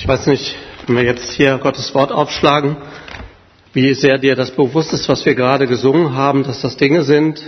weiß nicht, wenn wir jetzt hier Gottes Wort aufschlagen, wie sehr dir das bewusst ist, was wir gerade gesungen haben, dass das Dinge sind,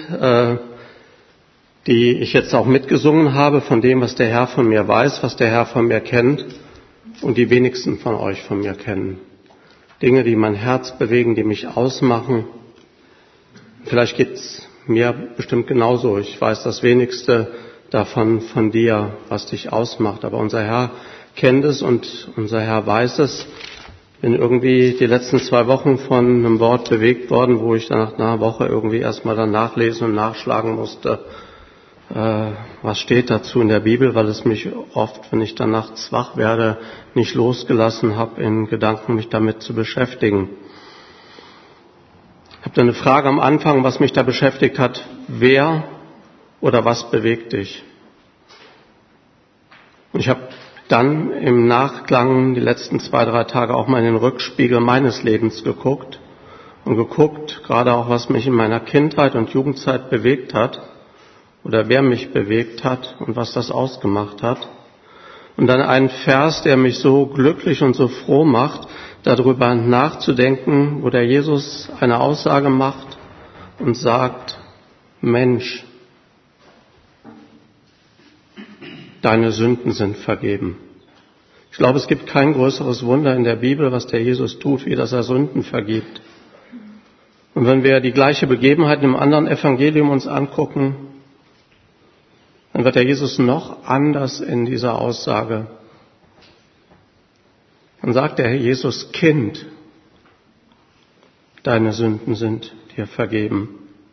die ich jetzt auch mitgesungen habe, von dem, was der Herr von mir weiß, was der Herr von mir kennt und die wenigsten von euch von mir kennen. Dinge, die mein Herz bewegen, die mich ausmachen. Vielleicht geht's mir bestimmt genauso. Ich weiß das Wenigste davon von dir, was dich ausmacht. Aber unser Herr kennt es und unser Herr weiß es. Bin irgendwie die letzten 2 Wochen von einem Wort bewegt worden, wo ich dann nach einer Woche irgendwie erstmal dann nachlesen und nachschlagen musste, was steht dazu in der Bibel, weil es mich oft, wenn ich dann nachts wach werde, nicht losgelassen habe, in Gedanken mich damit zu beschäftigen. Ich habe da eine Frage am Anfang, was mich da beschäftigt hat. Wer oder was bewegt dich? Und ich habe dann im Nachklang die letzten 2, 3 Tage auch mal in den Rückspiegel meines Lebens geguckt und geguckt, gerade auch was mich in meiner Kindheit und Jugendzeit bewegt hat oder wer mich bewegt hat und was das ausgemacht hat. Und dann einen Vers, der mich so glücklich und so froh macht, darüber nachzudenken, wo der Jesus eine Aussage macht und sagt, Mensch, deine Sünden sind vergeben. Ich glaube, es gibt kein größeres Wunder in der Bibel, was der Jesus tut, wie dass er Sünden vergibt. Und wenn wir die gleiche Begebenheit im anderen Evangelium uns angucken, dann wird der Jesus noch anders in dieser Aussage. Dann sagt der Herr Jesus, Kind, deine Sünden sind dir vergeben.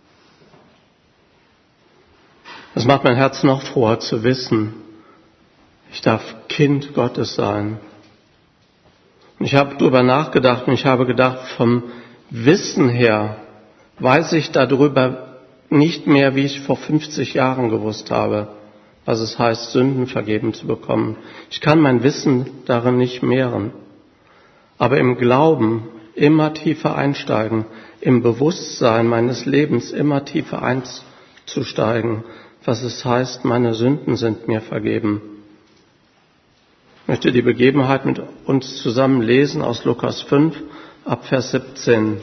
Das macht mein Herz noch froher zu wissen, ich darf Kind Gottes sein. Und ich habe darüber nachgedacht und ich habe gedacht, vom Wissen her weiß ich darüber nicht mehr, wie ich vor 50 Jahren gewusst habe, was es heißt, Sünden vergeben zu bekommen. Ich kann mein Wissen darin nicht mehren. Aber im Glauben immer tiefer einsteigen, im Bewusstsein meines Lebens immer tiefer einzusteigen, was es heißt, meine Sünden sind mir vergeben. Ich möchte die Begebenheit mit uns zusammen lesen aus Lukas 5, ab Vers 17.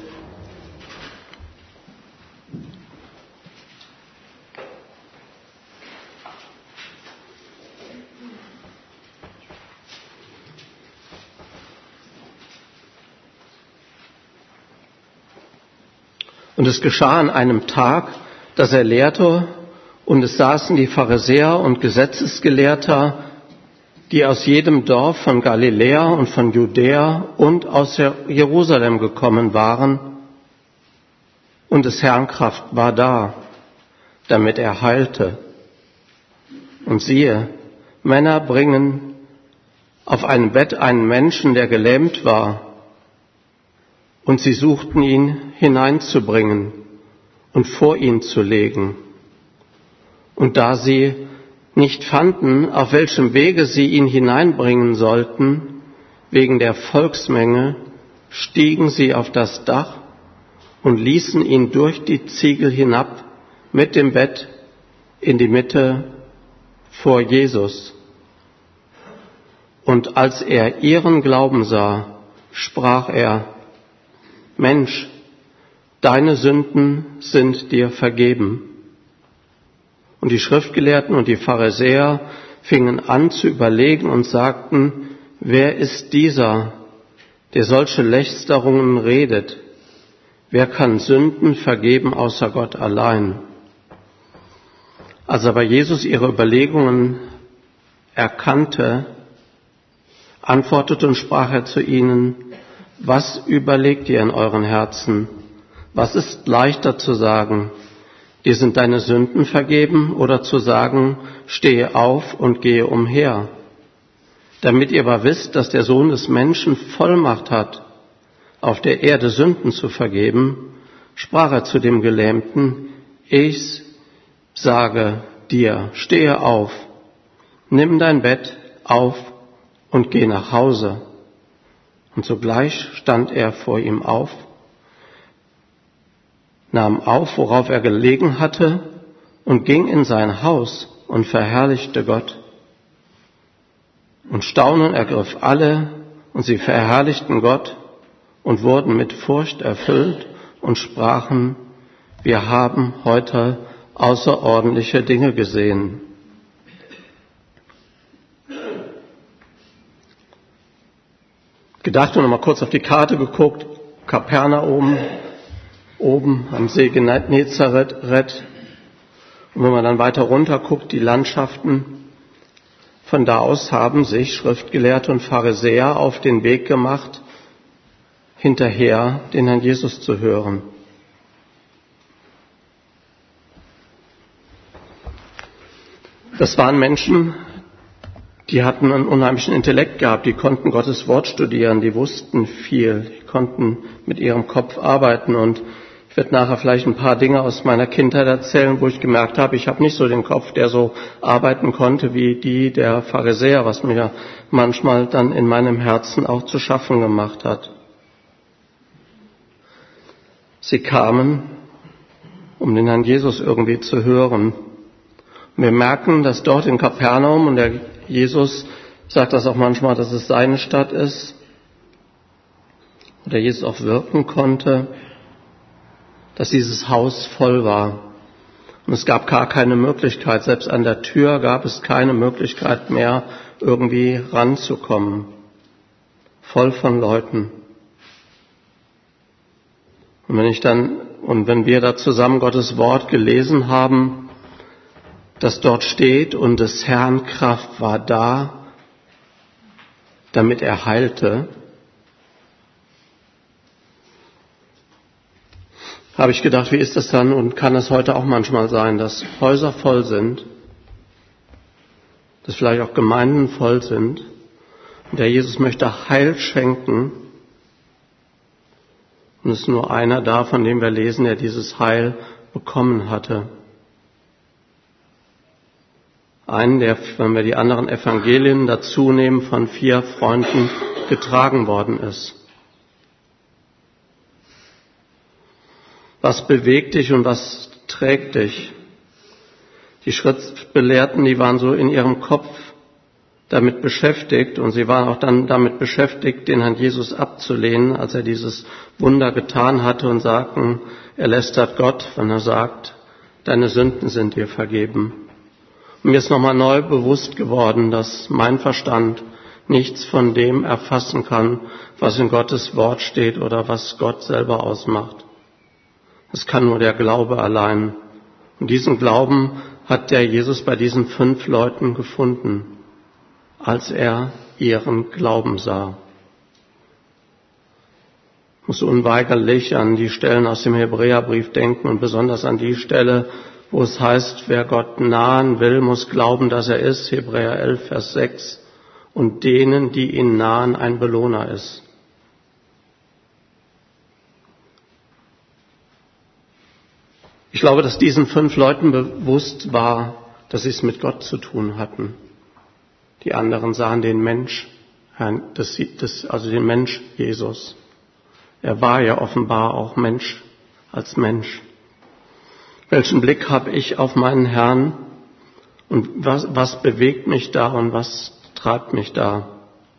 Und es geschah an einem Tag, dass er lehrte, und es saßen die Pharisäer und Gesetzesgelehrter, die aus jedem Dorf von Galiläa und von Judäa und aus Jerusalem gekommen waren. Und des Herrn Kraft war da, damit er heilte. Und siehe, Männer bringen auf ein Bett einen Menschen, der gelähmt war, und sie suchten ihn hineinzubringen und vor ihn zu legen. Und da sie nicht fanden, auf welchem Wege sie ihn hineinbringen sollten, wegen der Volksmenge, stiegen sie auf das Dach und ließen ihn durch die Ziegel hinab mit dem Bett in die Mitte vor Jesus. Und als er ihren Glauben sah, sprach er, Mensch, deine Sünden sind dir vergeben. Und die Schriftgelehrten und die Pharisäer fingen an zu überlegen und sagten, wer ist dieser, der solche Lästerungen redet? Wer kann Sünden vergeben außer Gott allein? Als aber Jesus ihre Überlegungen erkannte, antwortete und sprach er zu ihnen, was überlegt ihr in euren Herzen? Was ist leichter zu sagen, dir sind deine Sünden vergeben, oder zu sagen, stehe auf und gehe umher? Damit ihr aber wisst, dass der Sohn des Menschen Vollmacht hat, auf der Erde Sünden zu vergeben, sprach er zu dem Gelähmten, ich sage dir, stehe auf, nimm dein Bett auf und geh nach Hause. Und sogleich stand er vor ihm auf, nahm auf, worauf er gelegen hatte, und ging in sein Haus und verherrlichte Gott. Und Staunen ergriff alle Und sie verherrlichten Gott und wurden mit Furcht erfüllt und sprachen, wir haben heute außerordentliche Dinge gesehen. Gedacht und nochmal kurz auf die Karte geguckt, Kapernaum, oben am See Genezareth. Und wenn man dann weiter runter guckt, die Landschaften, von da aus haben sich Schriftgelehrte und Pharisäer auf den Weg gemacht, hinterher den Herrn Jesus zu hören. Das waren Menschen, die hatten einen unheimlichen Intellekt gehabt, die konnten Gottes Wort studieren, die wussten viel, die konnten mit ihrem Kopf arbeiten. Und ich werde nachher vielleicht ein paar Dinge aus meiner Kindheit erzählen, wo ich gemerkt habe, ich habe nicht so den Kopf, der so arbeiten konnte wie die der Pharisäer, was mir manchmal dann in meinem Herzen auch zu schaffen gemacht hat. Sie kamen, um den Herrn Jesus irgendwie zu hören. Wir merken, dass dort in Kapernaum, und der Jesus sagt das auch manchmal, dass es seine Stadt ist, wo der Jesus auch wirken konnte, dass dieses Haus voll war. Und es gab gar keine Möglichkeit, selbst an der Tür gab es keine Möglichkeit mehr, irgendwie ranzukommen. Voll von Leuten. Und wenn wir da zusammen Gottes Wort gelesen haben, dass dort steht, und des Herrn Kraft war da, damit er heilte, habe ich gedacht, wie ist das dann und kann es heute auch manchmal sein, dass Häuser voll sind, dass vielleicht auch Gemeinden voll sind und der Jesus möchte Heil schenken und es ist nur einer da, von dem wir lesen, der dieses Heil bekommen hatte. Einen, der, wenn wir die anderen Evangelien dazu nehmen, von 4 Freunden getragen worden ist. Was bewegt dich und was trägt dich? Die Schriftgelehrten, die waren so in ihrem Kopf damit beschäftigt und sie waren auch dann damit beschäftigt, den Herrn Jesus abzulehnen, als er dieses Wunder getan hatte und sagten, er lästert Gott, wenn er sagt, deine Sünden sind dir vergeben. Und mir ist nochmal neu bewusst geworden, dass mein Verstand nichts von dem erfassen kann, was in Gottes Wort steht oder was Gott selber ausmacht. Es kann nur der Glaube allein. Und diesen Glauben hat der Jesus bei diesen 5 Leuten gefunden, als er ihren Glauben sah. Ich muss unweigerlich an die Stellen aus dem Hebräerbrief denken und besonders an die Stelle, wo es heißt, wer Gott nahen will, muss glauben, dass er ist, Hebräer 11, Vers 6, und denen, die ihn nahen, ein Belohner ist. Ich glaube, dass diesen 5 Leuten bewusst war, dass sie es mit Gott zu tun hatten. Die anderen sahen den Mensch, also den Mensch Jesus. Er war ja offenbar auch Mensch, als Mensch. Welchen Blick habe ich auf meinen Herrn und was bewegt mich da und was treibt mich da?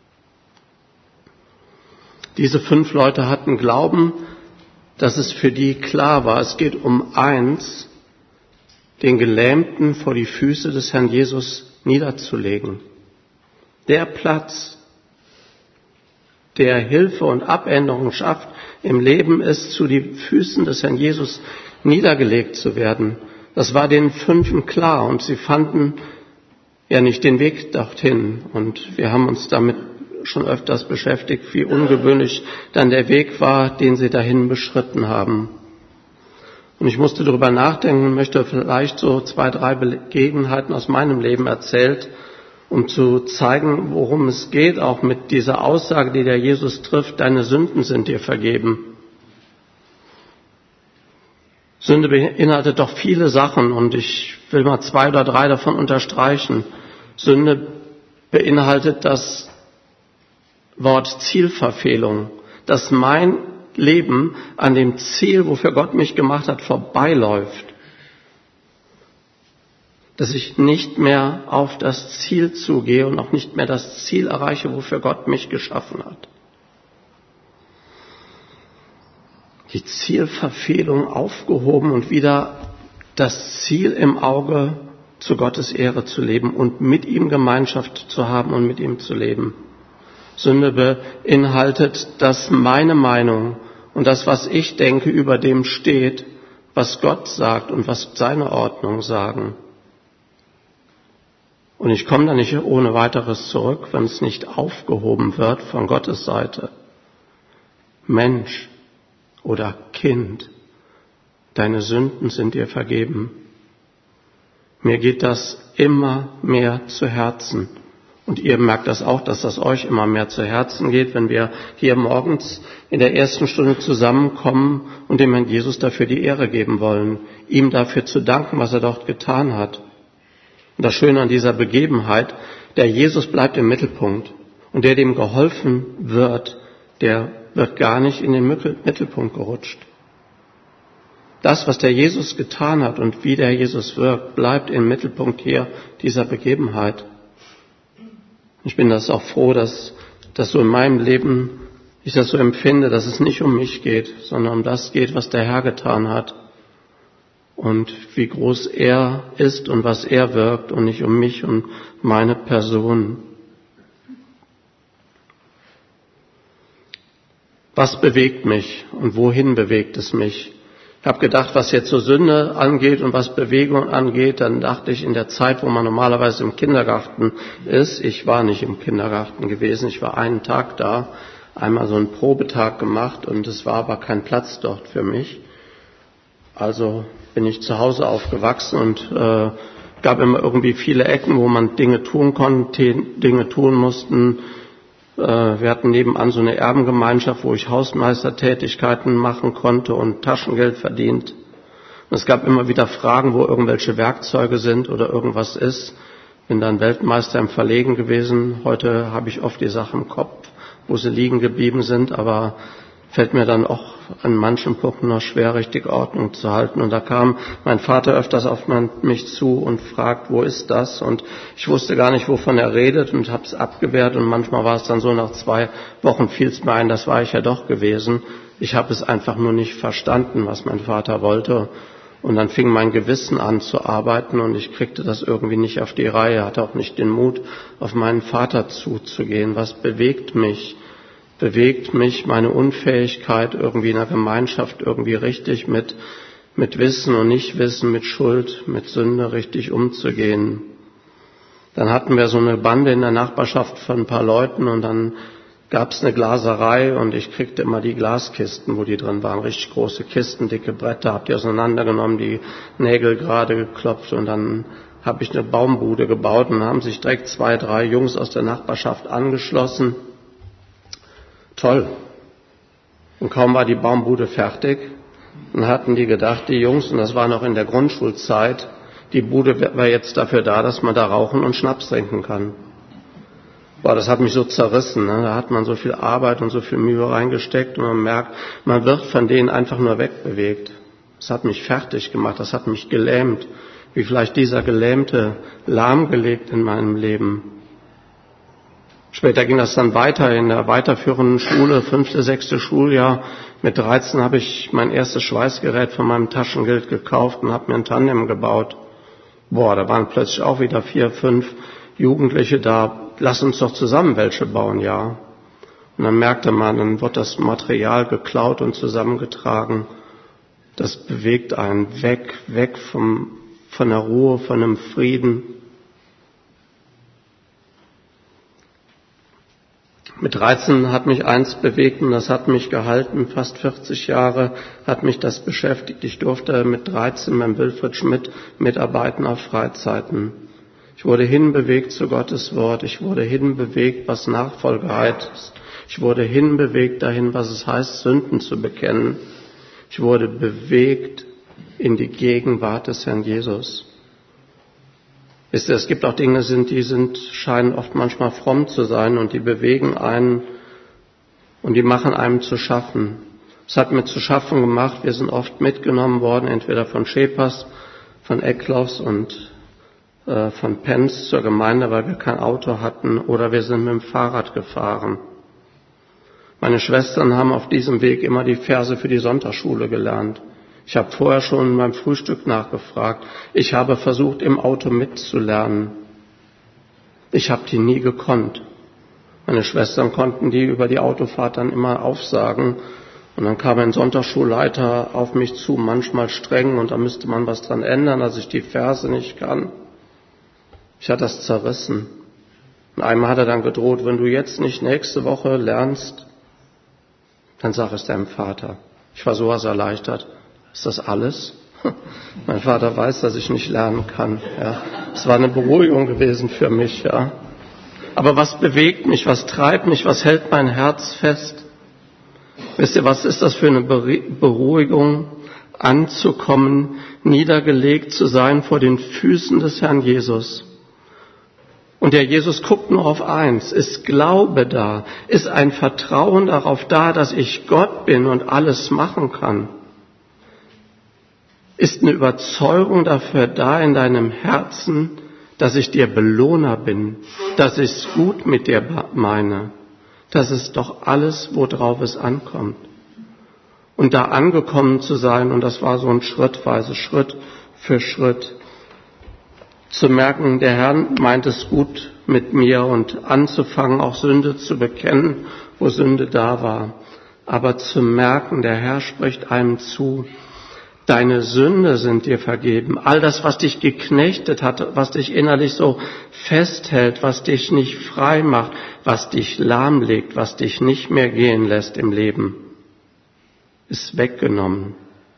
Diese 5 Leute hatten Glauben, dass es für die klar war, es geht um eins, den Gelähmten vor die Füße des Herrn Jesus niederzulegen. Der Platz, der Hilfe und Abänderung schafft im Leben, ist zu den Füßen des Herrn Jesus niedergelegt zu werden. Das war den 5 klar und sie fanden ja nicht den Weg dorthin. Und wir haben uns damit schon öfters beschäftigt, wie ungewöhnlich dann der Weg war, den sie dahin beschritten haben. Und ich musste darüber nachdenken und möchte vielleicht so 2, 3 Begebenheiten aus meinem Leben erzählt, um zu zeigen, worum es geht, auch mit dieser Aussage, die der Jesus trifft, deine Sünden sind dir vergeben. Sünde beinhaltet doch viele Sachen und ich will mal 2 oder 3 davon unterstreichen. Sünde beinhaltet das Wort Zielverfehlung, dass mein Leben an dem Ziel, wofür Gott mich gemacht hat, vorbeiläuft. dass ich nicht mehr auf das Ziel zugehe und auch nicht mehr das Ziel erreiche, wofür Gott mich geschaffen hat. Die Zielverfehlung aufgehoben und wieder das Ziel im Auge, zu Gottes Ehre zu leben und mit ihm Gemeinschaft zu haben und mit ihm zu leben. Sünde beinhaltet, dass meine Meinung und das, was ich denke, über dem steht, was Gott sagt und was seine Ordnung sagen. Und ich komme da nicht ohne weiteres zurück, wenn es nicht aufgehoben wird von Gottes Seite. Mensch oder Kind, deine Sünden sind dir vergeben. Mir geht das immer mehr zu Herzen. Und ihr merkt das auch, dass das euch immer mehr zu Herzen geht, wenn wir hier morgens in der ersten Stunde zusammenkommen und dem Herrn Jesus dafür die Ehre geben wollen, ihm dafür zu danken, was er dort getan hat. Und das Schöne an dieser Begebenheit, der Jesus bleibt im Mittelpunkt und der dem geholfen wird, der wird gar nicht in den Mittelpunkt gerutscht. Das, was der Jesus getan hat und wie der Jesus wirkt, bleibt im Mittelpunkt hier dieser Begebenheit. Ich bin das auch froh, dass das so in meinem Leben, ich das so empfinde, dass es nicht um mich geht, sondern um das geht, was der Herr getan hat und wie groß er ist und was er wirkt und nicht um mich und meine Person. Was bewegt mich und wohin bewegt es mich? Ich habe gedacht, was jetzt so Sünde angeht und was Bewegung angeht, dann dachte ich in der Zeit, wo man normalerweise im Kindergarten ist, ich war nicht im Kindergarten gewesen, ich war einen Tag da, einmal so einen Probetag gemacht und es war aber kein Platz dort für mich. Also bin ich zu Hause aufgewachsen und gab immer irgendwie viele Ecken, wo man Dinge tun konnte, Dinge tun mussten. Wir hatten nebenan so eine Erbengemeinschaft, wo ich Hausmeistertätigkeiten machen konnte und Taschengeld verdient. Und es gab immer wieder Fragen, wo irgendwelche Werkzeuge sind oder irgendwas ist. Bin dann Weltmeister im Verlegen gewesen. Heute habe ich oft die Sachen im Kopf, wo sie liegen geblieben sind, aber fällt mir dann auch an manchen Punkten noch schwer, richtig Ordnung zu halten. Und da kam mein Vater öfters auf mich zu und fragt, wo ist das? Und ich wusste gar nicht, wovon er redet und habe es abgewehrt. Und manchmal war es dann so, nach 2 Wochen fiel es mir ein, das war ich ja doch gewesen. Ich habe es einfach nur nicht verstanden, was mein Vater wollte. Und dann fing mein Gewissen an zu arbeiten und ich kriegte das irgendwie nicht auf die Reihe, hatte auch nicht den Mut, auf meinen Vater zuzugehen. Was bewegt mich? Bewegt mich meine Unfähigkeit, irgendwie in der Gemeinschaft irgendwie richtig mit Wissen und Nichtwissen, mit Schuld, mit Sünde richtig umzugehen. Dann hatten wir so eine Bande in der Nachbarschaft von ein paar Leuten und dann gab es eine Glaserei und ich kriegte immer die Glaskisten, wo die drin waren, richtig große Kisten, dicke Bretter, hab die auseinandergenommen, die Nägel gerade geklopft und dann habe ich eine Baumbude gebaut und haben sich direkt 2, 3 Jungs aus der Nachbarschaft angeschlossen. Toll. Und kaum war die Baumbude fertig, dann hatten die gedacht, die Jungs, und das war noch in der Grundschulzeit, die Bude war jetzt dafür da, dass man da rauchen und Schnaps trinken kann. Boah, das hat mich so zerrissen, ne? Da hat man so viel Arbeit und so viel Mühe reingesteckt und man merkt, man wird von denen einfach nur wegbewegt. Das hat mich fertig gemacht, das hat mich gelähmt, wie vielleicht dieser Gelähmte lahmgelegt in meinem Leben. Später ging das dann weiter in der weiterführenden Schule, 5., 6. Schuljahr. Mit 13 habe ich mein erstes Schweißgerät von meinem Taschengeld gekauft und habe mir ein Tandem gebaut. Boah, da waren plötzlich auch wieder 4, 5 Jugendliche da. Lass uns doch zusammen welche bauen, ja. Und dann merkte man, dann wird das Material geklaut und zusammengetragen. Das bewegt einen weg von der Ruhe, von dem Frieden. Mit 13 hat mich eins bewegt und das hat mich gehalten, fast 40 Jahre hat mich das beschäftigt. Ich durfte mit 13 beim Wilfried Schmidt mitarbeiten auf Freizeiten. Ich wurde hinbewegt zu Gottes Wort, ich wurde hinbewegt, was Nachfolge heißt. Ich wurde hinbewegt dahin, was es heißt, Sünden zu bekennen. Ich wurde bewegt in die Gegenwart des Herrn Jesus. Wisst ihr, es gibt auch Dinge, die scheinen oft manchmal fromm zu sein und die bewegen einen und die machen einem zu schaffen. Es hat mir zu schaffen gemacht, wir sind oft mitgenommen worden, entweder von Schepers, von Eckloffs und von Penz zur Gemeinde, weil wir kein Auto hatten, oder wir sind mit dem Fahrrad gefahren. Meine Schwestern haben auf diesem Weg immer die Verse für die Sonntagsschule gelernt. Ich habe vorher schon beim Frühstück nachgefragt. Ich habe versucht, im Auto mitzulernen. Ich habe die nie gekonnt. Meine Schwestern konnten die über die Autofahrt dann immer aufsagen. Und dann kam ein Sonntagsschulleiter auf mich zu, manchmal streng, und da müsste man was dran ändern, dass ich die Verse nicht kann. Ich hatte das zerrissen. Und einmal hat er dann gedroht, wenn du jetzt nicht nächste Woche lernst, dann sag es deinem Vater. Ich war sowas erleichtert. Ist das alles? Mein Vater weiß, dass ich nicht lernen kann. Ja. Es war eine Beruhigung gewesen für mich. Ja. Aber was bewegt mich, was treibt mich, was hält mein Herz fest? Wisst ihr, was ist das für eine Beruhigung, anzukommen, niedergelegt zu sein vor den Füßen des Herrn Jesus? Und der Jesus guckt nur auf eins: Ist Glaube da? Ist ein Vertrauen darauf da, dass ich Gott bin und alles machen kann? Ist eine Überzeugung dafür da in deinem Herzen, dass ich dir Belohner bin, dass ich es gut mit dir meine? Das ist doch alles, worauf es ankommt. Und da angekommen zu sein, und das war so ein schrittweise, Schritt für Schritt, zu merken, der Herr meint es gut mit mir, und anzufangen, auch Sünde zu bekennen, wo Sünde da war. Aber zu merken, der Herr spricht einem zu: Deine Sünde sind dir vergeben. All das, was dich geknechtet hat, was dich innerlich so festhält, was dich nicht frei macht, was dich lahmlegt, was dich nicht mehr gehen lässt im Leben, ist weggenommen.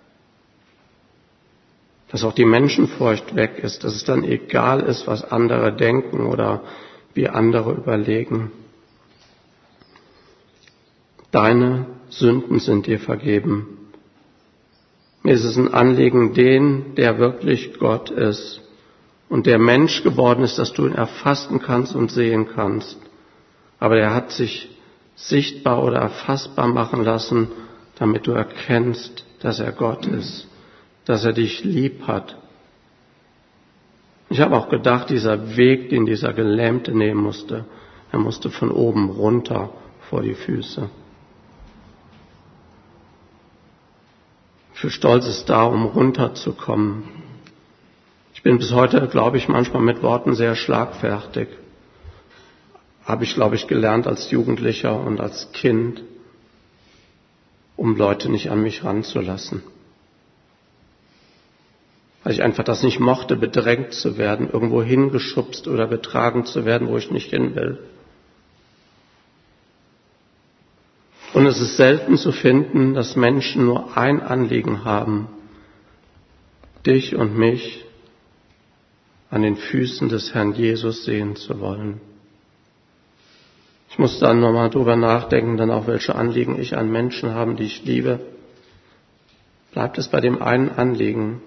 Dass auch die Menschenfurcht weg ist, dass es dann egal ist, was andere denken oder wie andere überlegen. Deine Sünden sind dir vergeben. Mir ist es ein Anliegen, den, der wirklich Gott ist und der Mensch geworden ist, dass du ihn erfassen kannst und sehen kannst. Aber er hat sich sichtbar oder erfassbar machen lassen, damit du erkennst, dass er Gott ist, dass er dich lieb hat. Ich habe auch gedacht, dieser Weg, den dieser Gelähmte nehmen musste, er musste von oben runter vor die Füße. Für Stolz ist da, um runterzukommen. Ich bin bis heute, glaube ich, manchmal mit Worten sehr schlagfertig. Habe ich, glaube ich, gelernt als Jugendlicher und als Kind, um Leute nicht an mich ranzulassen. Weil ich einfach das nicht mochte, bedrängt zu werden, irgendwo hingeschubst oder getragen zu werden, wo ich nicht hin will. Und es ist selten zu finden, dass Menschen nur ein Anliegen haben: dich und mich an den Füßen des Herrn Jesus sehen zu wollen. Ich muss dann nochmal drüber nachdenken, dann auch welche Anliegen ich an Menschen habe, die ich liebe. Bleibt es bei dem einen Anliegen,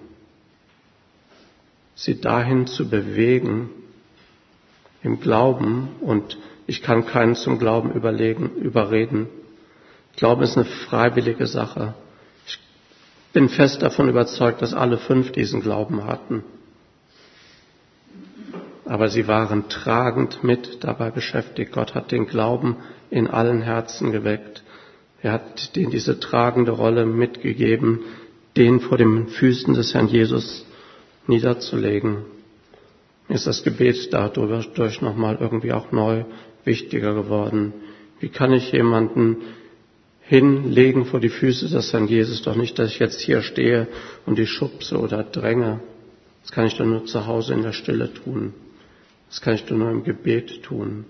sie dahin zu bewegen, im Glauben, und ich kann keinen zum Glauben überreden. Glauben ist eine freiwillige Sache. Ich bin fest davon überzeugt, dass alle 5 diesen Glauben hatten. Aber sie waren tragend mit dabei beschäftigt. Gott hat den Glauben in allen Herzen geweckt. Er hat denen diese tragende Rolle mitgegeben, den vor den Füßen des Herrn Jesus niederzulegen. Mir ist das Gebet dadurch nochmal irgendwie auch neu wichtiger geworden. Wie kann ich jemanden hinlegen vor die Füße des Herrn Jesus? Doch nicht, dass ich jetzt hier stehe und die schubse oder dränge. Das kann ich doch nur zu Hause in der Stille tun. Das kann ich doch nur im Gebet tun.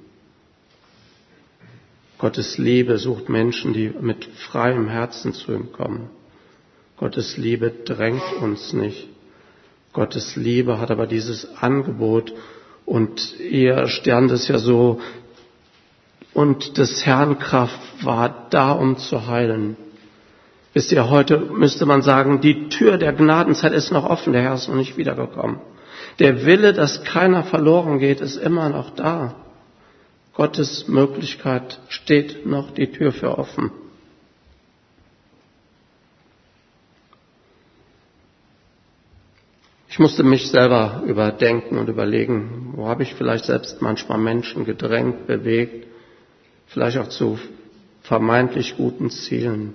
Gottes Liebe sucht Menschen, die mit freiem Herzen zu ihm kommen. Gottes Liebe drängt uns nicht. Gottes Liebe hat aber dieses Angebot, und ihr stand es ja so: und des Herrn Kraft war da, um zu heilen. Wisst ihr, heute müsste man sagen, die Tür der Gnadenzeit ist noch offen, der Herr ist noch nicht wiedergekommen. Der Wille, dass keiner verloren geht, ist immer noch da. Gottes Möglichkeit steht noch die Tür für offen. Ich musste mich selber überdenken und überlegen, wo habe ich vielleicht selbst manchmal Menschen gedrängt, bewegt, vielleicht auch zu vermeintlich guten Zielen.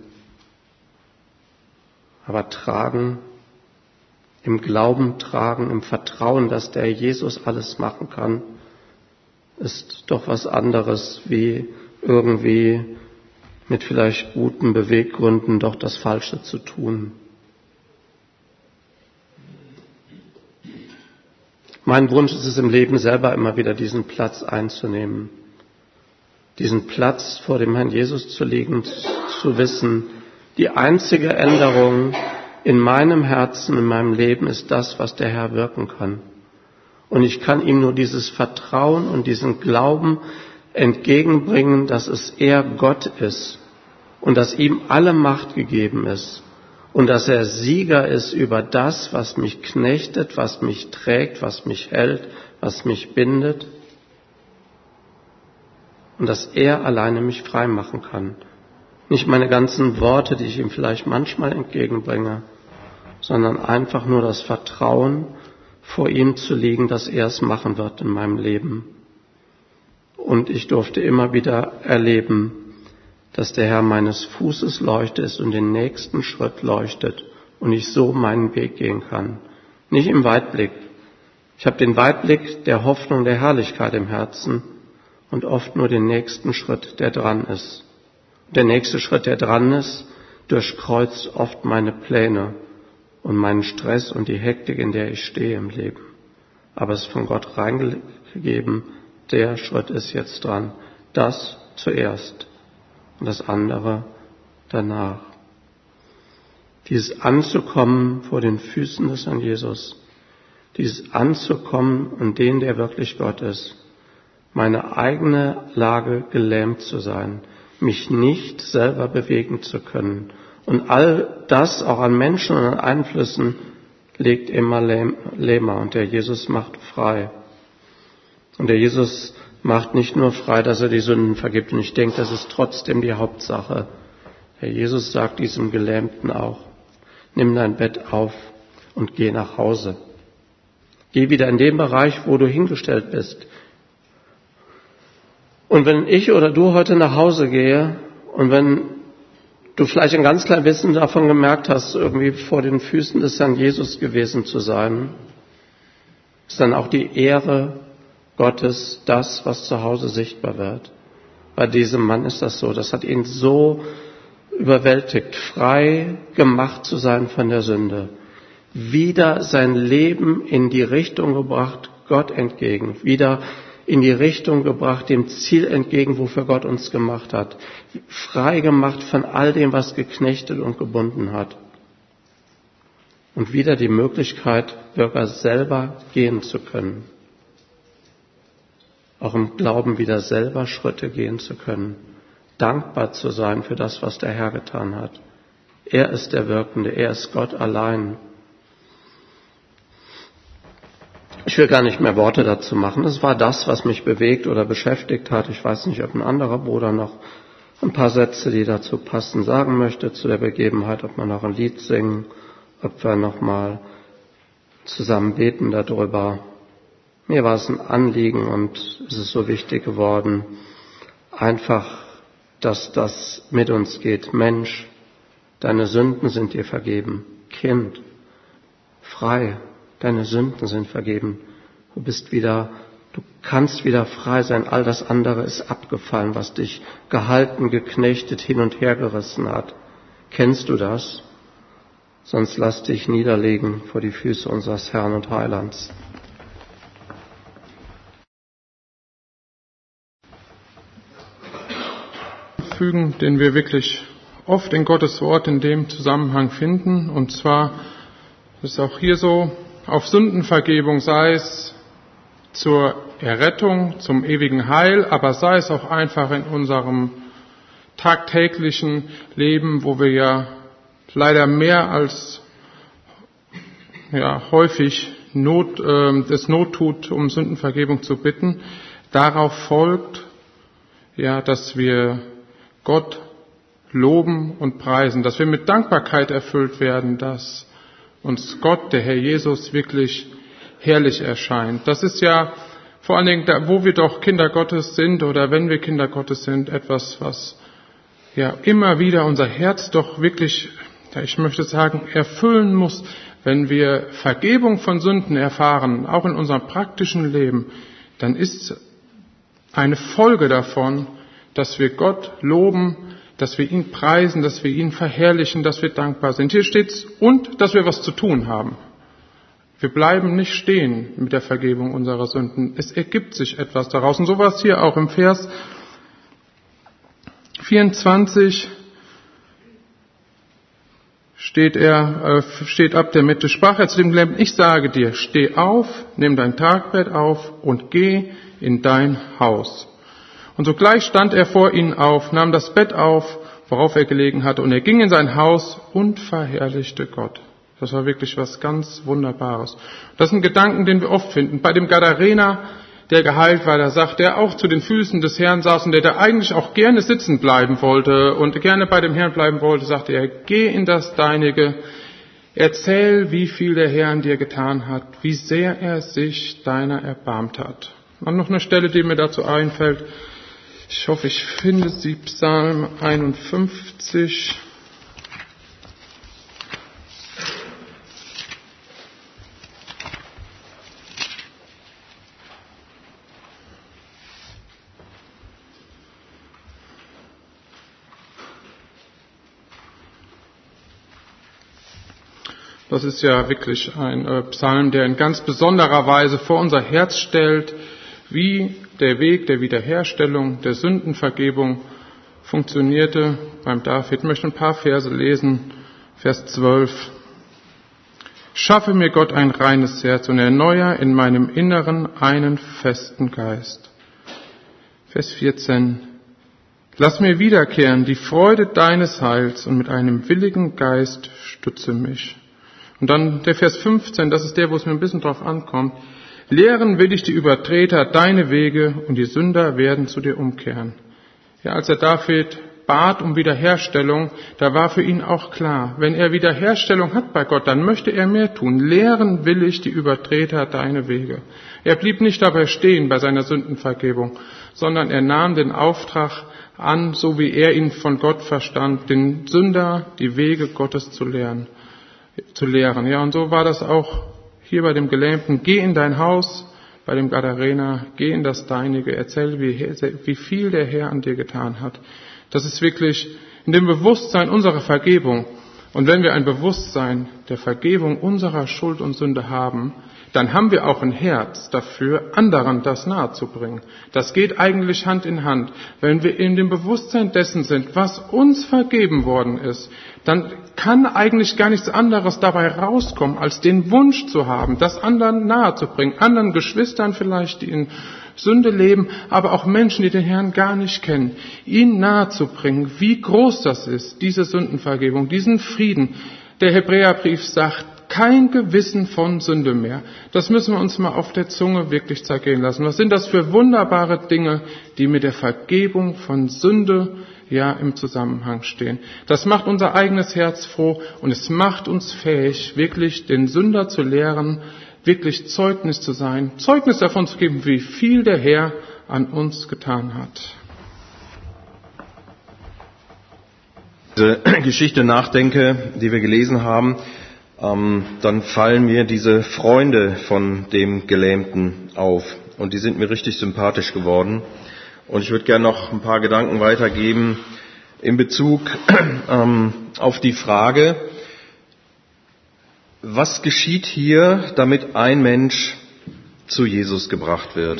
Aber tragen, im Glauben tragen, im Vertrauen, dass der Jesus alles machen kann, ist doch was anderes, wie irgendwie mit vielleicht guten Beweggründen doch das Falsche zu tun. Mein Wunsch ist es im Leben selber immer wieder, diesen Platz einzunehmen. Diesen Platz vor dem Herrn Jesus zu liegen, zu wissen, die einzige Änderung in meinem Herzen, in meinem Leben ist das, was der Herr wirken kann. Und ich kann ihm nur dieses Vertrauen und diesen Glauben entgegenbringen, dass es er Gott ist und dass ihm alle Macht gegeben ist. Und dass er Sieger ist über das, was mich knechtet, was mich trägt, was mich hält, was mich bindet. Und dass er alleine mich frei machen kann. Nicht meine ganzen Worte, die ich ihm vielleicht manchmal entgegenbringe, sondern einfach nur das Vertrauen, vor ihm zu liegen, dass er es machen wird in meinem Leben. Und ich durfte immer wieder erleben, dass der Herr meines Fußes Leuchte ist und den nächsten Schritt leuchtet und ich so meinen Weg gehen kann. Nicht im Weitblick. Ich habe den Weitblick der Hoffnung, der Herrlichkeit im Herzen und oft nur den nächsten Schritt, der dran ist. Der nächste Schritt, der dran ist, durchkreuzt oft meine Pläne und meinen Stress und die Hektik, in der ich stehe im Leben. Aber es ist von Gott reingegeben, der Schritt ist jetzt dran. Das zuerst. Und das andere danach. Dieses Anzukommen vor den Füßen des Herrn Jesus, dieses Anzukommen und den, der wirklich Gott ist, meine eigene Lage gelähmt zu sein, mich nicht selber bewegen zu können. Und all das auch an Menschen und an Einflüssen legt immer lähmer und der Jesus macht frei. Und der Jesus macht nicht nur frei, dass er die Sünden vergibt. Und ich denke, das ist trotzdem die Hauptsache. Herr Jesus sagt diesem Gelähmten auch, nimm dein Bett auf und geh nach Hause. Geh wieder in den Bereich, wo du hingestellt bist. Und wenn ich oder du heute nach Hause gehe und wenn du vielleicht ein ganz klein bisschen davon gemerkt hast, irgendwie vor den Füßen des Herrn Jesus gewesen zu sein, ist dann auch die Ehre Gottes das, was zu Hause sichtbar wird. Bei diesem Mann ist das so. Das hat ihn so überwältigt, frei gemacht zu sein von der Sünde. Wieder sein Leben in die Richtung gebracht, Gott entgegen. Wieder in die Richtung gebracht, dem Ziel entgegen, wofür Gott uns gemacht hat. Frei gemacht von all dem, was geknechtet und gebunden hat. Und wieder die Möglichkeit, Bürger selber gehen zu können. Auch im Glauben wieder selber Schritte gehen zu können. Dankbar zu sein für das, was der Herr getan hat. Er ist der Wirkende, er ist Gott allein. Ich will gar nicht mehr Worte dazu machen. Es war das, was mich bewegt oder beschäftigt hat. Ich weiß nicht, ob ein anderer Bruder noch ein paar Sätze, die dazu passen, sagen möchte zu der Begebenheit, ob wir noch ein Lied singen, ob wir noch mal zusammen beten darüber. Mir war es ein Anliegen und es ist so wichtig geworden, einfach, dass das mit uns geht. Mensch, deine Sünden sind dir vergeben. Kind, frei, deine Sünden sind vergeben. Du kannst wieder frei sein. All das andere ist abgefallen, was dich gehalten, geknechtet, hin und her gerissen hat. Kennst du das? Sonst lass dich niederlegen vor die Füße unseres Herrn und Heilands. Den wir wirklich oft in Gottes Wort in dem Zusammenhang finden. Und zwar ist auch hier so, auf Sündenvergebung, sei es zur Errettung, zum ewigen Heil, aber sei es auch einfach in unserem tagtäglichen Leben, wo wir ja leider mehr als häufig es Not tut, um Sündenvergebung zu bitten. Darauf folgt, dass wir Gott loben und preisen, dass wir mit Dankbarkeit erfüllt werden, dass uns Gott, der Herr Jesus, wirklich herrlich erscheint. Das ist ja vor allen Dingen, da, wo wir doch Kinder Gottes sind oder wenn wir Kinder Gottes sind, etwas, was ja immer wieder unser Herz doch wirklich, ich möchte sagen, erfüllen muss, wenn wir Vergebung von Sünden erfahren, auch in unserem praktischen Leben, dann ist eine Folge davon, dass wir Gott loben, dass wir ihn preisen, dass wir ihn verherrlichen, dass wir dankbar sind. Hier steht's, und dass wir was zu tun haben. Wir bleiben nicht stehen mit der Vergebung unserer Sünden. Es ergibt sich etwas daraus. Und so war es hier auch im Vers 24 steht ab der Mitte, sprach er zu dem Gelähmten, ich sage dir, steh auf, nimm dein Tagbett auf und geh in dein Haus. Und sogleich stand er vor ihnen auf, nahm das Bett auf, worauf er gelegen hatte, und er ging in sein Haus und verherrlichte Gott. Das war wirklich was ganz Wunderbares. Das sind Gedanken, den wir oft finden. Bei dem Gadarener, der geheilt war, da sagt er auch zu den Füßen des Herrn saß und der da eigentlich auch gerne sitzen bleiben wollte und gerne bei dem Herrn bleiben wollte, sagte er, geh in das Deinige, erzähl, wie viel der Herr an dir getan hat, wie sehr er sich deiner erbarmt hat. Und noch eine Stelle, die mir dazu einfällt. Ich hoffe, ich finde sie, Psalm 51. Das ist ja wirklich ein Psalm, der in ganz besonderer Weise vor unser Herz stellt, wie der Weg der Wiederherstellung, der Sündenvergebung funktionierte beim David. Ich möchte ein paar Verse lesen. Vers 12. Schaffe mir Gott ein reines Herz und erneuere in meinem Inneren einen festen Geist. Vers 14. Lass mir wiederkehren die Freude deines Heils und mit einem willigen Geist stütze mich. Und dann der Vers 15, das ist der, wo es mir ein bisschen drauf ankommt. Lehren will ich die Übertreter deine Wege und die Sünder werden zu dir umkehren. Ja, als der David bat um Wiederherstellung, da war für ihn auch klar, wenn er Wiederherstellung hat bei Gott, dann möchte er mehr tun. Lehren will ich die Übertreter deine Wege. Er blieb nicht dabei stehen bei seiner Sündenvergebung, sondern er nahm den Auftrag an, so wie er ihn von Gott verstand, den Sünder die Wege Gottes zu lehren. Ja, und so war das auch hier bei dem Gelähmten. Geh in dein Haus, bei dem Gadarener, geh in das Deinige, erzähl, wie viel der Herr an dir getan hat. Das ist wirklich in dem Bewusstsein unserer Vergebung. Und wenn wir ein Bewusstsein der Vergebung unserer Schuld und Sünde haben, dann haben wir auch ein Herz dafür, anderen das nahezubringen. Das geht eigentlich Hand in Hand. Wenn wir in dem Bewusstsein dessen sind, was uns vergeben worden ist, dann kann eigentlich gar nichts anderes dabei rauskommen, als den Wunsch zu haben, das anderen nahezubringen, anderen Geschwistern vielleicht, die in Sünde leben, aber auch Menschen, die den Herrn gar nicht kennen, ihnen nahezubringen, wie groß das ist, diese Sündenvergebung, diesen Frieden. Der Hebräerbrief sagt, kein Gewissen von Sünde mehr. Das müssen wir uns mal auf der Zunge wirklich zergehen lassen. Was sind das für wunderbare Dinge, die mit der Vergebung von Sünde ja im Zusammenhang stehen? Das macht unser eigenes Herz froh und es macht uns fähig, wirklich den Sünder zu lehren, wirklich Zeugnis zu sein, Zeugnis davon zu geben, wie viel der Herr an uns getan hat. Diese Geschichte nachdenke, die wir gelesen haben, dann fallen mir diese Freunde von dem Gelähmten auf. Und die sind mir richtig sympathisch geworden. Und ich würde gerne noch ein paar Gedanken weitergeben in Bezug auf die Frage, was geschieht hier, damit ein Mensch zu Jesus gebracht wird?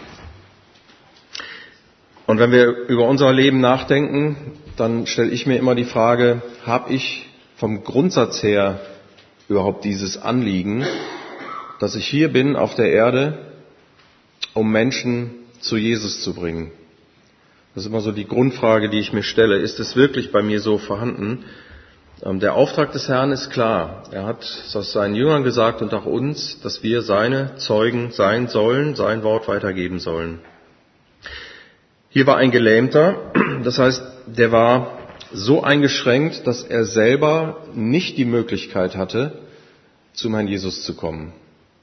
Und wenn wir über unser Leben nachdenken, dann stelle ich mir immer die Frage, habe ich vom Grundsatz her überhaupt dieses Anliegen, dass ich hier bin auf der Erde, um Menschen zu Jesus zu bringen? Das ist immer so die Grundfrage, die ich mir stelle. Ist es wirklich bei mir so vorhanden? Der Auftrag des Herrn ist klar. Er hat das seinen Jüngern gesagt und auch uns, dass wir seine Zeugen sein sollen, sein Wort weitergeben sollen. Hier war ein Gelähmter, das heißt, der war so eingeschränkt, dass er selber nicht die Möglichkeit hatte, zum Herrn Jesus zu kommen.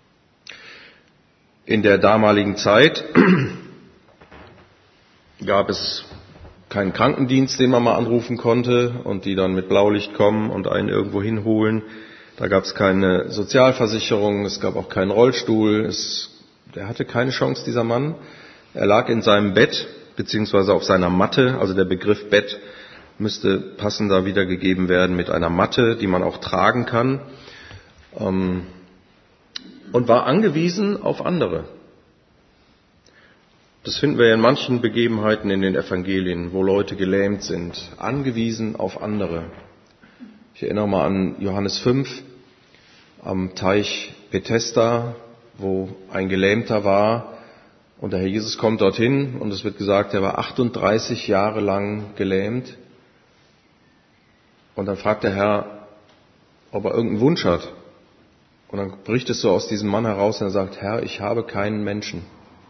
In der damaligen Zeit gab es keinen Krankendienst, den man mal anrufen konnte und die dann mit Blaulicht kommen und einen irgendwo hinholen. Da gab es keine Sozialversicherung, es gab auch keinen Rollstuhl. Der hatte keine Chance, dieser Mann. Er lag in seinem Bett, beziehungsweise auf seiner Matte. Also der Begriff Bett müsste passender wiedergegeben werden mit einer Matte, die man auch tragen kann. Und war angewiesen auf andere. Das finden wir in manchen Begebenheiten in den Evangelien, wo Leute gelähmt sind, angewiesen auf andere. Ich erinnere mal an Johannes 5 am Teich Bethesda, wo ein Gelähmter war und der Herr Jesus kommt dorthin und es wird gesagt, er war 38 Jahre lang gelähmt. Und dann fragt der Herr, ob er irgendeinen Wunsch hat. Und dann bricht es so aus diesem Mann heraus und er sagt, Herr, ich habe keinen Menschen.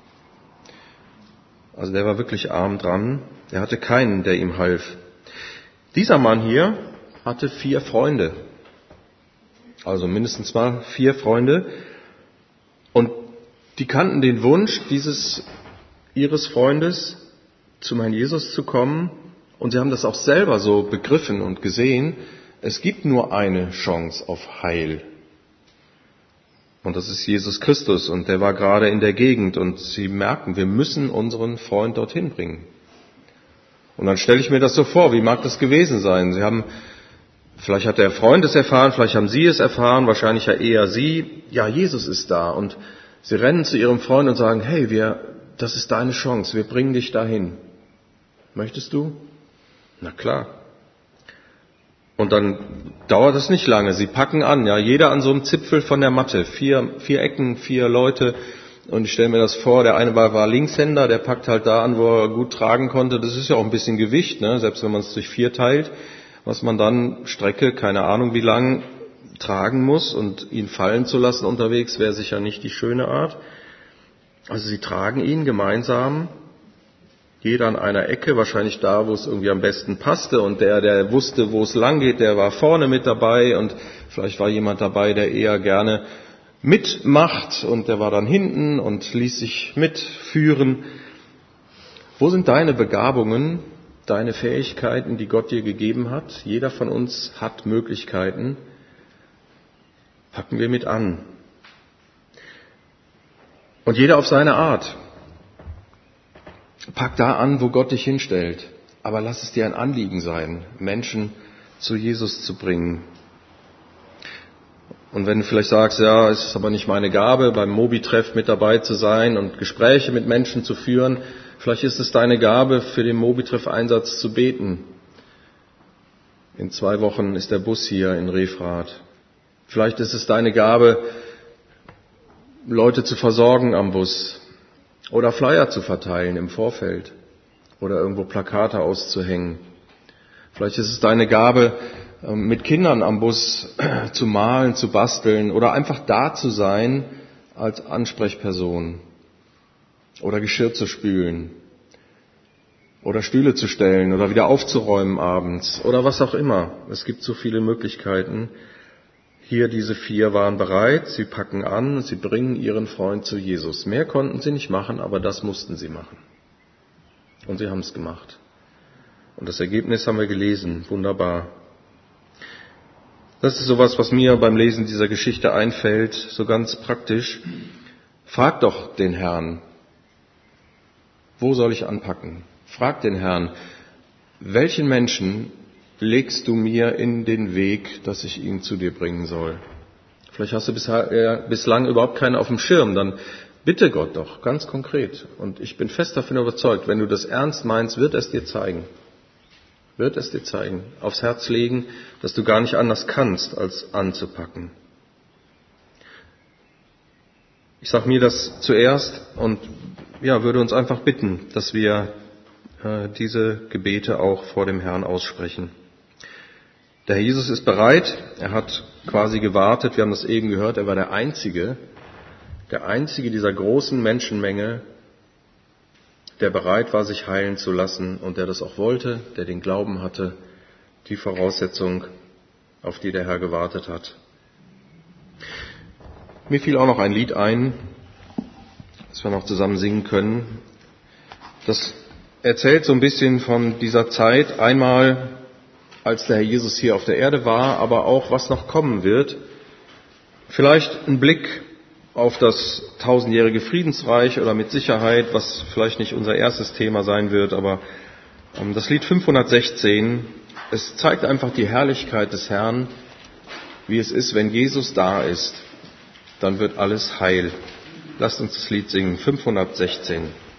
Also der war wirklich arm dran. Er hatte keinen, der ihm half. Dieser Mann hier hatte 4 Freunde. Also mindestens mal 4 Freunde. Und die kannten den Wunsch ihres Freundes, zum Herrn Jesus zu kommen. Und sie haben das auch selber so begriffen und gesehen. Es gibt nur eine Chance auf Heil. Und das ist Jesus Christus und der war gerade in der Gegend und sie merken, wir müssen unseren Freund dorthin bringen. Und dann stelle ich mir das so vor, wie mag das gewesen sein? Vielleicht hat der Freund es erfahren, vielleicht haben sie es erfahren, wahrscheinlich ja eher sie. Ja, Jesus ist da und sie rennen zu ihrem Freund und sagen, hey, das ist deine Chance, wir bringen dich dahin. Möchtest du? Na klar. Und dann dauert es nicht lange. Sie packen an, ja, jeder an so einem Zipfel von der Matte. 4 Ecken, 4 Leute. Und ich stelle mir das vor, der eine war Linkshänder, der packt halt da an, wo er gut tragen konnte. Das ist ja auch ein bisschen Gewicht, ne? Selbst wenn man es durch 4 teilt, was man dann Strecke, keine Ahnung wie lang, tragen muss und ihn fallen zu lassen unterwegs, wäre sicher nicht die schöne Art. Also sie tragen ihn gemeinsam. Jeder an einer Ecke, wahrscheinlich da, wo es irgendwie am besten passte. Und der wusste, wo es lang geht, der war vorne mit dabei. Und vielleicht war jemand dabei, der eher gerne mitmacht. Und der war dann hinten und ließ sich mitführen. Wo sind deine Begabungen, deine Fähigkeiten, die Gott dir gegeben hat? Jeder von uns hat Möglichkeiten. Packen wir mit an. Und jeder auf seine Art. Pack da an, wo Gott dich hinstellt. Aber lass es dir ein Anliegen sein, Menschen zu Jesus zu bringen. Und wenn du vielleicht sagst, ja, es ist aber nicht meine Gabe, beim Mobi-Treff mit dabei zu sein und Gespräche mit Menschen zu führen, vielleicht ist es deine Gabe, für den Mobi-Treff-Einsatz zu beten. In 2 Wochen ist der Bus hier in Refrath. Vielleicht ist es deine Gabe, Leute zu versorgen am Bus. Oder Flyer zu verteilen im Vorfeld oder irgendwo Plakate auszuhängen. Vielleicht ist es deine Gabe, mit Kindern am Bus zu malen, zu basteln oder einfach da zu sein als Ansprechperson oder Geschirr zu spülen oder Stühle zu stellen oder wieder aufzuräumen abends oder was auch immer. Es gibt so viele Möglichkeiten. Hier, diese 4 waren bereit, sie packen an, sie bringen ihren Freund zu Jesus. Mehr konnten sie nicht machen, aber das mussten sie machen. Und sie haben es gemacht. Und das Ergebnis haben wir gelesen. Wunderbar. Das ist sowas, was mir beim Lesen dieser Geschichte einfällt, so ganz praktisch. Frag doch den Herrn, wo soll ich anpacken? Frag den Herrn, welchen Menschen legst du mir in den Weg, dass ich ihn zu dir bringen soll? Vielleicht hast du bislang überhaupt keinen auf dem Schirm, dann bitte Gott doch, ganz konkret. Und ich bin fest davon überzeugt, wenn du das ernst meinst, wird es dir zeigen. Wird es dir zeigen, aufs Herz legen, dass du gar nicht anders kannst, als anzupacken. Ich sage mir das zuerst und würde uns einfach bitten, dass wir diese Gebete auch vor dem Herrn aussprechen. Der Herr Jesus ist bereit, er hat quasi gewartet, wir haben das eben gehört, er war der Einzige dieser großen Menschenmenge, der bereit war, sich heilen zu lassen und der das auch wollte, der den Glauben hatte, die Voraussetzung, auf die der Herr gewartet hat. Mir fiel auch noch ein Lied ein, das wir noch zusammen singen können. Das erzählt so ein bisschen von dieser Zeit, einmal als der Herr Jesus hier auf der Erde war, aber auch was noch kommen wird. Vielleicht ein Blick auf das 1000-jährige Friedensreich oder mit Sicherheit, was vielleicht nicht unser erstes Thema sein wird, aber das Lied 516, es zeigt einfach die Herrlichkeit des Herrn, wie es ist, wenn Jesus da ist, dann wird alles heil. Lasst uns das Lied singen, 516.